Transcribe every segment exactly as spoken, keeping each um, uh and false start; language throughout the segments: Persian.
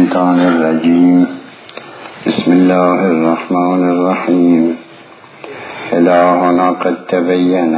الشيطان الرجيم. بسم الله الرحمن الرحيم. إلهنا قد تبين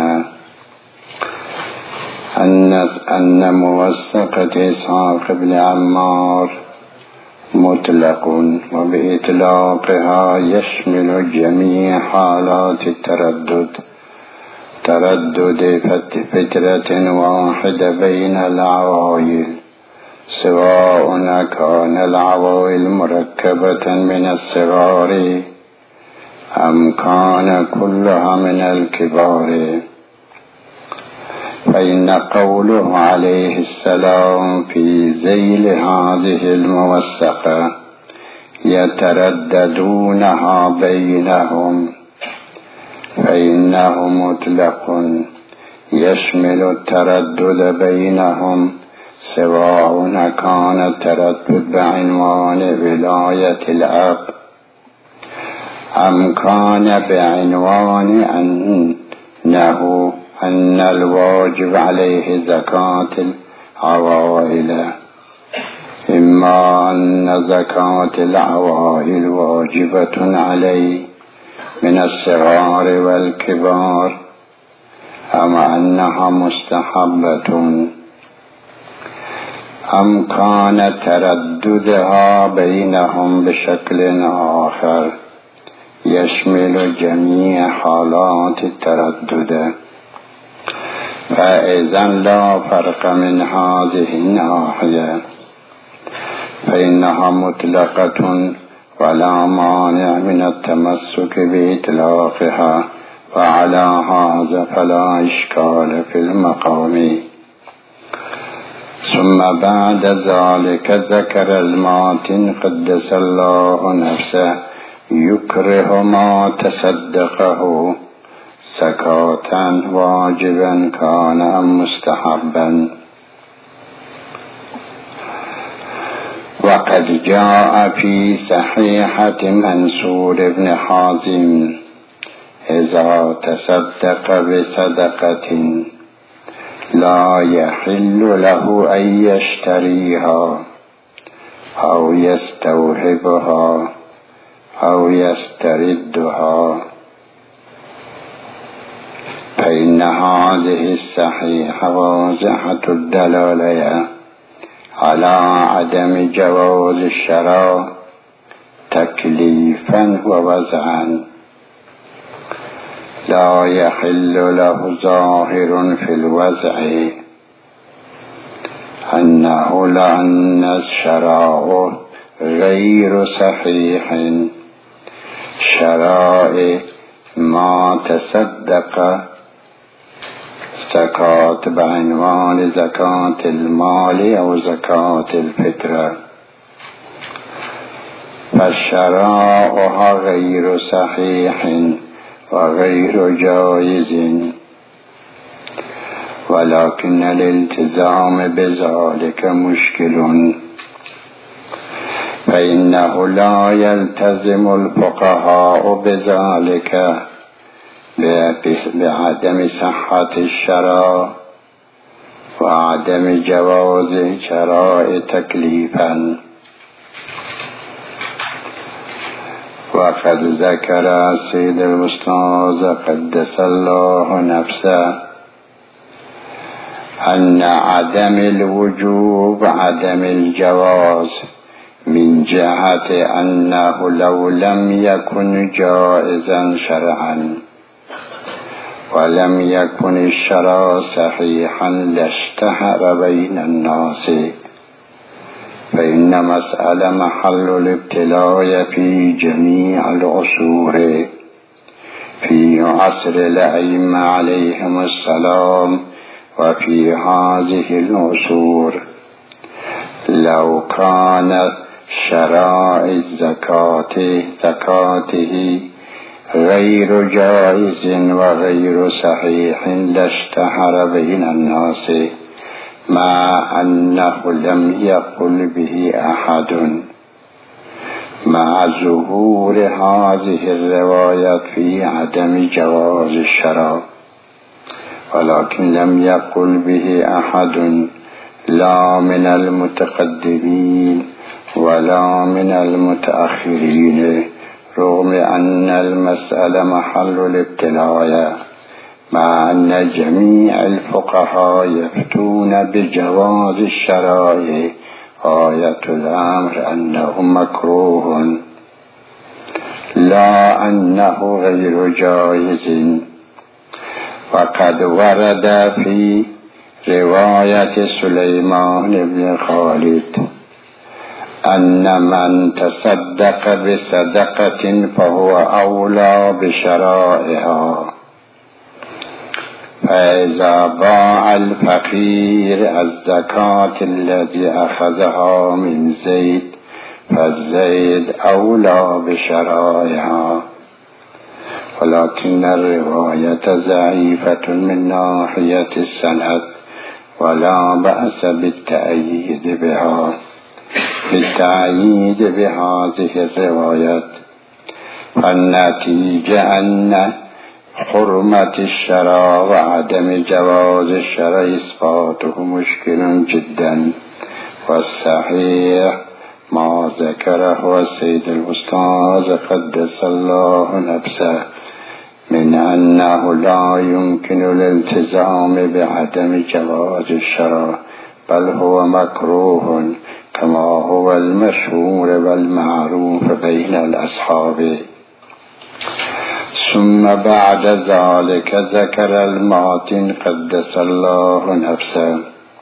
أن أن موثقة إسحاق بن عمار مطلق، وبإطلاقها يشمل جميع حالات التردد تردد فترة واحدة بين العوائل، سواء كان العوائل مركبة من الصغار أم كان كلها من الكبار. فإن قوله عليه السلام في ذيل هذه الموثقة يترددونها بينهم، فإنه مطلق يشمل التردد بينهم، سواء كان التردد بعنوان ولاية الأب أم كان بعنوان أنه أن الواجب عليه زكاة العوائل، إما أن زكاة العوائل واجبة عليه من الصغار والكبار، أم أنها مستحبة، أم كان ترددها بينهم بشكل آخر يشمل جميع حالات التردد. فإذا لا فرق من هذه الناحية، فإنها مطلقة ولا مانع من التمسك بإطلاقها، وعلى هذا فلا إشكال في المقام. ثم بعد ذلك ذكر الماتن قدس الله نفسه يكره ما تصدقه زكاة واجبا كان أم مستحبا. وقد جاء في صحيحة منصور بن حازم إذا تصدق بصدقة لا يحل له أن يشتريها أو يستوهبها أو يستردها، فإن هذه الصحيحة واضحة الدلالة على عدم جواز الشراء تكليفا ووزعا. لا يحل له ظاهر في الوزع أنه لأن الشراء غير صحيح، شراء ما تصدق زكاة بعنوان زكاة المال أو زكاة الفطرة، فالشراءها غير صحيح وغير جائز، ولكن الالتزام بذلك مشكل، فإنه لا يلتزم الفقهاء بذلك بعدم صحة الشراء وعدم جواز شراء تكليفا. وقد ذكر السيد الأستاذ قدس الله نفسه أن عدم الوجوب عدم الجواز من جهة أنه لو لم يكن جائزا شرعا ولم يكن الشراء صحيحا لاشتهر بين الناس، فإن مسألة محل الابتلاء في جميع العصور في عصر الأئمة عليهم السلام وفي هذه العصور. لو كان شراء الزكاة زكاته غير جائز وغير صحيح لاشتهر بين الناس، مع أنه لم يقل به أحد، مع ظهور هذه الروايات في عدم جواز الشراء، ولكن لم يقل به أحد لا من المتقدمين ولا من المتأخرين، رغم أن المسألة محل الابتلاء، مع أن جميع الفقهاء يفتون بجواز الشرائع. آية الأمر أنه مكروه لا أنه غير جائز. وقد ورد في رواية سليمان بن خالد أن من تصدق بصدقة فهو أولى بشرائها، فإذا باع الفقير الزكاة التي أخذها من زيد فالزيد أولى بشرائها. ولكن الرواية ضعيفة من ناحية السند، ولا بأس بالتأييد بها بالتأييد بهذه الروايات. فالنتيجة أن حرمة الشراء وعدم جواز الشراء إثباته مشكل جدا، والصحيح ما ذكره السيد الأستاذ قدس الله نفسه من أنه لا يمكن الالتزام بعدم جواز الشراء، بل هو مكروه كما هو المشهور والمعروف بين الأصحاب. ثم بعد ذلك ذكر الماتن قدس الله نفسه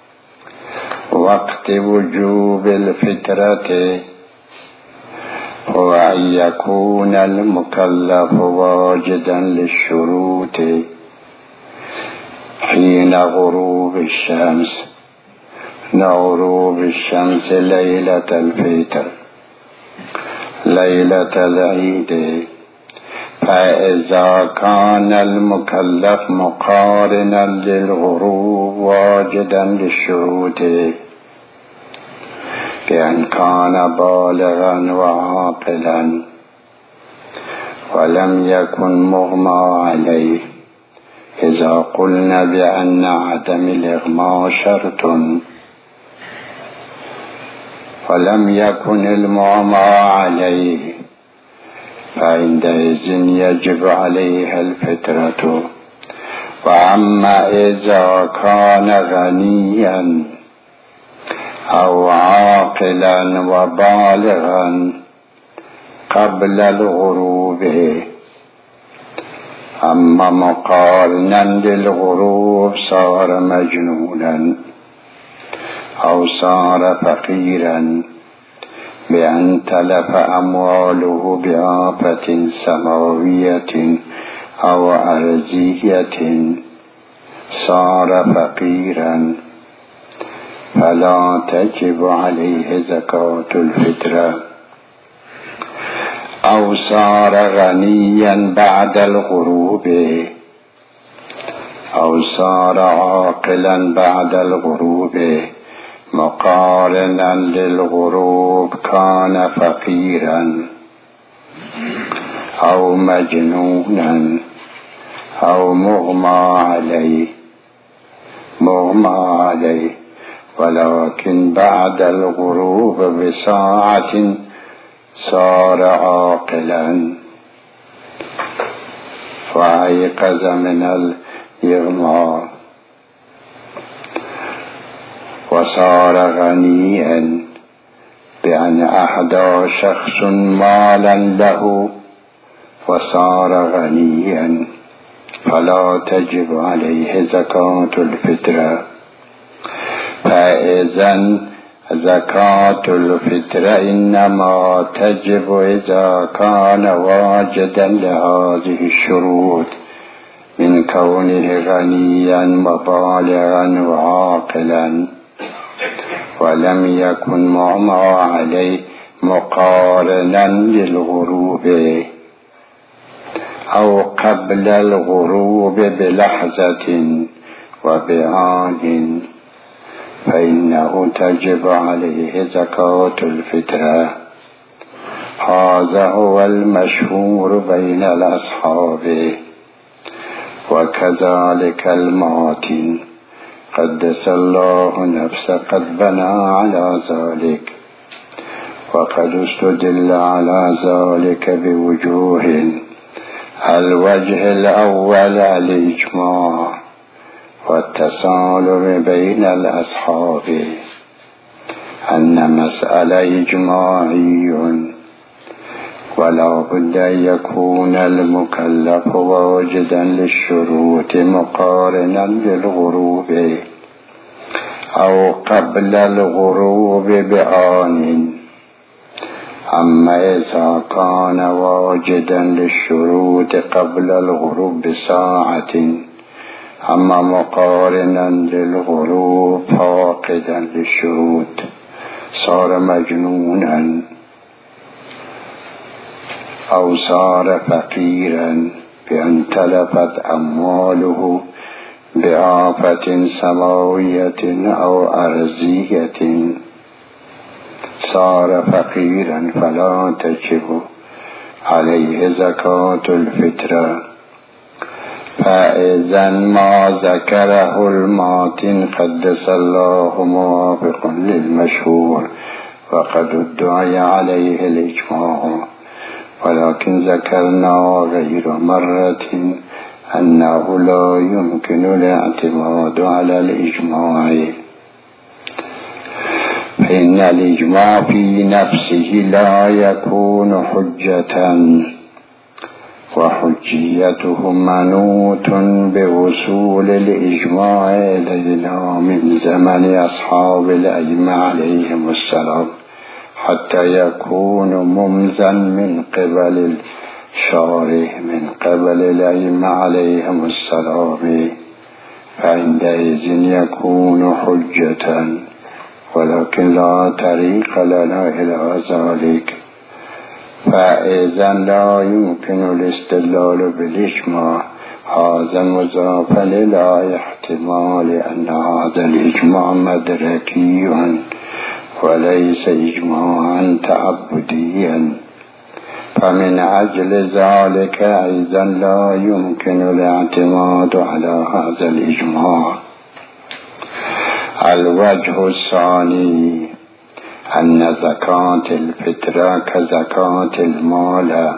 وقت وجوب الفطرة هو أن يكون المكلف واجدا للشروط حين غروب الشمس غروب الشمس ليلة الفطر ليلة العيد. فإذا كان المكلف مقارنا للغروب واجدا للشروط بأن كان بالغا وعاقلا ولم يكن مغمى عليه، إذا قلنا بأن عدم الإغماء شرط ولم يكن المغمى عليه فعندئذ يجب عليها الفطرة. وأما إذا كان غنيا أو عاقلا وبالغا قبل الغروب، أما مقارنا للغروب صار مجنونا أو صار فقيرا بأن تلف أمواله بآفة سماوية أو أرضية صار فقيرا فلا تجب عليه زكاة الفطرة. أو صار غنيا بعد الغروب أو صار عاقلا بعد الغروب مقارنا للغروب كان فقيرا أو مجنونا أو مغمى عليه مغمى عليه ولكن بعد الغروب بساعة صار عاقلا فأيقظ من الإغماء وصار غنيا بأن أهدى شخص مالا له وصار غنيا فلا تجب عليه زكاة الفطرة. فإذن زكاة الفطرة إنما تجب إذا كان واجدا لهذه الشروط من كونه غنيا وبالغا وعاقلا ولم يكن مغمى عليه مقارنا للغروب أو قبل الغروب بلحظة وبعاد، فإنه تجب عليه زكاة الفطرة. هذا هو المشهور بين الأصحاب. وكذلك الماتن قدس الله نفسه قد بنى على ذلك وقد استدل على ذلك بوجوه. الوجه الأول الإجماع والتسالم بين الأصحاب، أن مسألة إجماعي ولا بد أن يكون المكلف واجدا للشروط مقارنا بالغروب أو قبل الغروب بآن. أما إذا كان واجدا للشروط قبل الغروب بساعة، أما مقارنا للغروب فاقدا للشروط، صار مجنونا أو صار فقيرا بأن تلفت أمواله بآفة سماوية أو أرضية، صار فقيرا فلا تجب عليه زكاة الفطرة. فإذا ما ذكره الماتن قدس الله موافق للمشهور، وقد ادعي عليه الإجماع، ولكن ذكرنا غير مرة أنه لا يمكن الاعتماد على الإجماع، فإن الإجماع في نفسه لا يكون حجة، وحجيته منوط بوصول الإجماع إلينا من زمن أصحاب الأئمة عليهم السلام، حتى يكون ممزا من قبل الشارع من قبل الأئمة عليهم السلام، فعندئذ يكون حجة، ولكن لا طريق لنا إلى ذلك. فإذا لا يمكن الاستدلال بالإجماع، هذا مضافا إلى احتمال أن هذا الإجماع مدركي وليس إجماعا تعبديا، فمن أجل ذلك أيضا لا يمكن الاعتماد على هذا الإجماع. الوجه الثاني أن زكاة الفطرة كزكاة المال،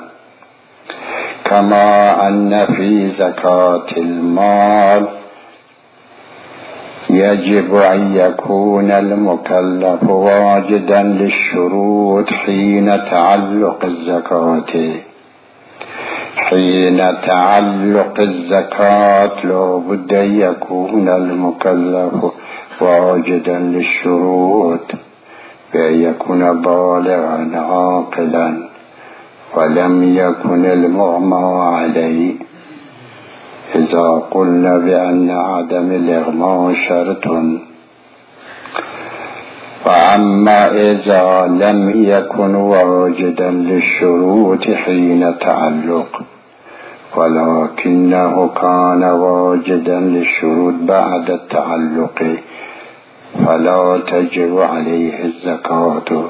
كما أن في زكاة المال يجب أن يكون المكلف واجدا للشروط حين تعلق الزكاة. حين تعلق الزكاة لا بد أن يكون المكلف واجدا للشروط، بأن يكون بالغا عاقلا، ولم يكن المغمى عليه. إذا قلنا بأن عدم الإغماء شرط، وأما إذا لم يكن واجدا للشروط حين تعلق، ولكنه كان واجدا للشروط بعد التعلق، فلا تجب عليه الزكاة.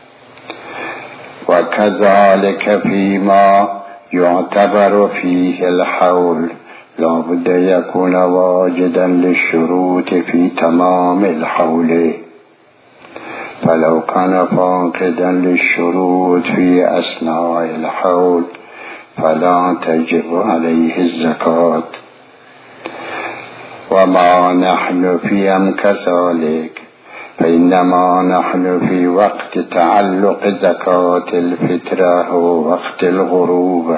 وكذلك فيما يعتبر فيه الحول لا بد يكون واجدا للشروط في تمام الحول، فلو كان فاقدا للشروط في أثناء الحول فلا تجب عليه الزكاة. وما نحن فيهم كذلك، فإنما نحن في وقت تعلق زكاة الفطرة هو وقت الغروب،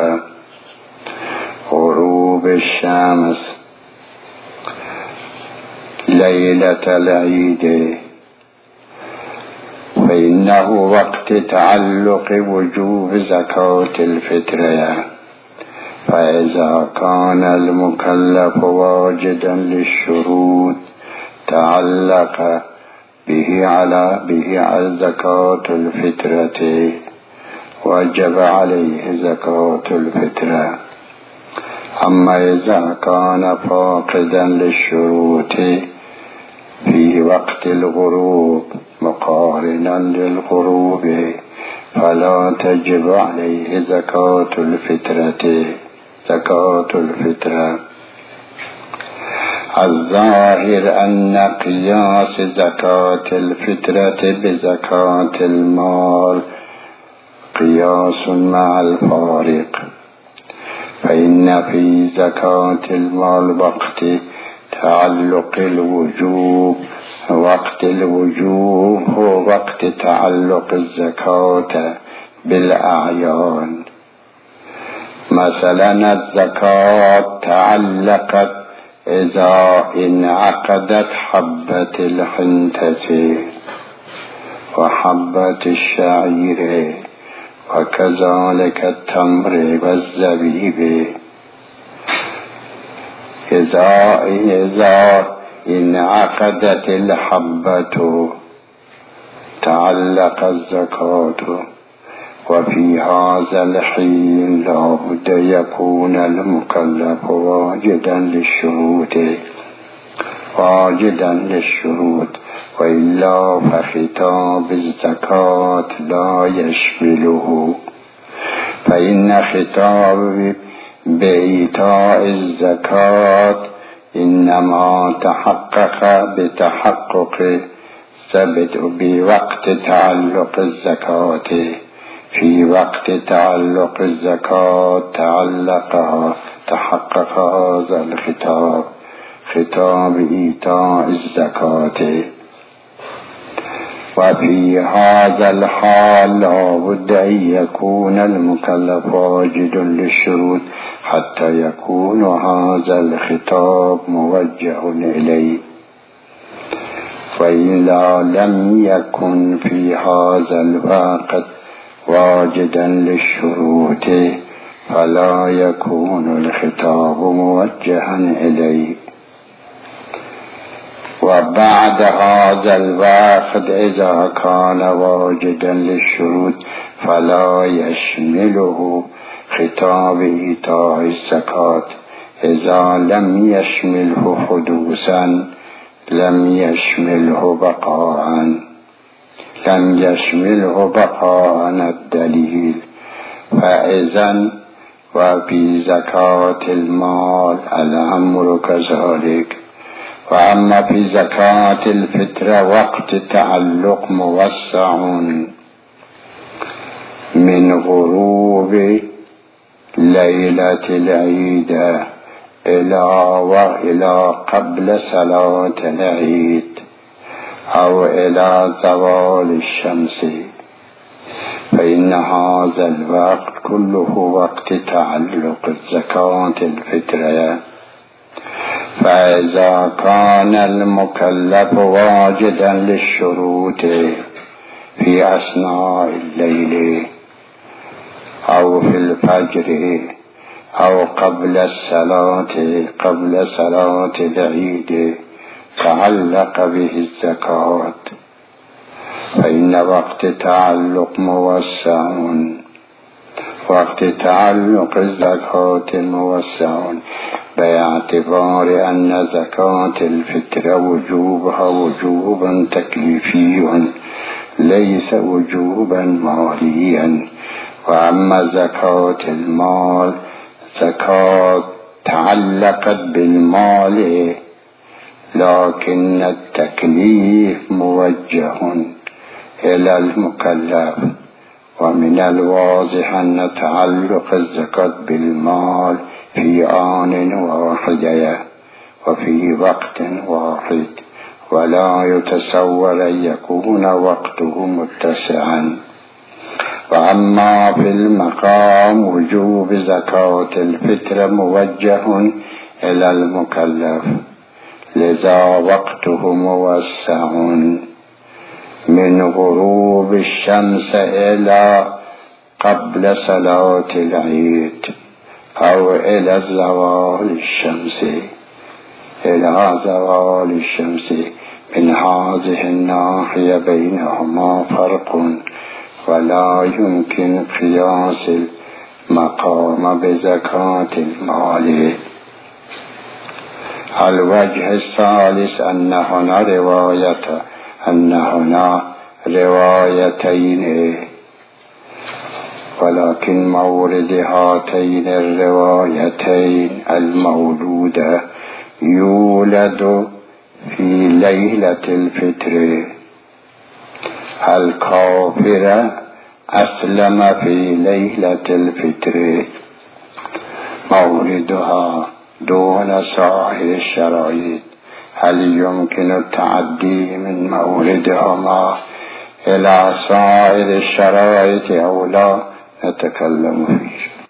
غروب الشمس ليلة العيد، فإنه وقت تعلق وجوب زكاة الفطرة. فإذا كان المكلف واجدا للشروط تعلق به على به على زكاة الفطرة، وجب عليه زكاة الفطرة. أما إذا كان فاقدا للشروط في وقت الغروب مقارنا للغروب فلا تجب عليه زكاة الفطرة. زكاة الفطرة الظاهر أن قياس زكاة الفطرة بزكاة المال قياس مع الفارق، فإن في زكاة المال وقت تعلق الوجوب وقت الوجوب هو وقت تعلق الزكاة بالأعيان. مثلا الزكاة تعلقت إذا انعقدت حبة الحنطة وحبة الشعير وكذلك التمر والزبيب. إذا إذا انعقدت الحبة تعلق الزكاة، وفي هذا الحين لا بد يكون المكلف واجدا للشروط واجدا للشروط وإلا فخطاب الزكاة لا يشمله، فإن خطاب بإيتاء الزكاة إنما تحقق بتحقق ثبت بوقت تعلق الزكاة. في وقت تعلق الزكاة تعلقها تحقق هذا الخطاب، خطاب إيتاء الزكاة. وفي هذا الحال لا بد أن يكون المكلف واجد للشروط حتى يكون هذا الخطاب موجه إليه، وإذا لم يكن في هذا الوقت واجدا للشروط فلا يكون الخطاب موجها إليه. وبعد هذا الوقت إذا كان واجدا للشروط فلا يشمله خطاب إيتاء الزكاة. إذا لم يشمله حدوثا لم يشمله بقاء لم يشمله بقاء الدليل. فإذن وفي زكاة المال الأمر كذلك. وأما في زكاة الفطرة وقت تعلق موسع من غروب ليلة العيد إلى وإلى قبل صلاة العيد أو إلى زوال الشمس، فإن هذا الوقت كله وقت تعلق الزكاة الفطرية. فإذا كان المكلف واجدا للشروط في أثناء الليل أو في الفجر أو قبل الصلاة قبل صلاة العيد تعلق به الزكاة، فإن وقت تعلق موسع وقت تعلق الزكاة موسع، باعتبار أن زكاة الفطر وجوبها وجوبا تكليفي ليس وجوبا ماليا. وأما زكاة المال زكاة تعلقت بالمال لكن التكليف موجه إلى المكلف. ومن الواضح أن تعلق الزكاة بالمال في آن واحد وفي وقت واحد، ولا يتصور أن يكون وقته متسعا. وأما في المقام وجوب زكاة الفطر موجه إلى المكلف، لذا وقته موسع من غروب الشمس إلى قبل صلاة العيد أو إلى زوال الشمس إلى زوال الشمس. من هذه الناحية بينهما فرق، ولا يمكن قياس المقام بزكاة المال. الوجه الثالث أن هنا رواية أن هنا روايتين، ولكن مورد هاتين الروايتين المولودة يولد في ليلة الفطر. الكافر أسلم في ليلة الفطر. موردها دون سائر الشرائط. هل يمكن التعدي من موردهما إلى سائر الشرائط أو لا؟ نتكلم فيه.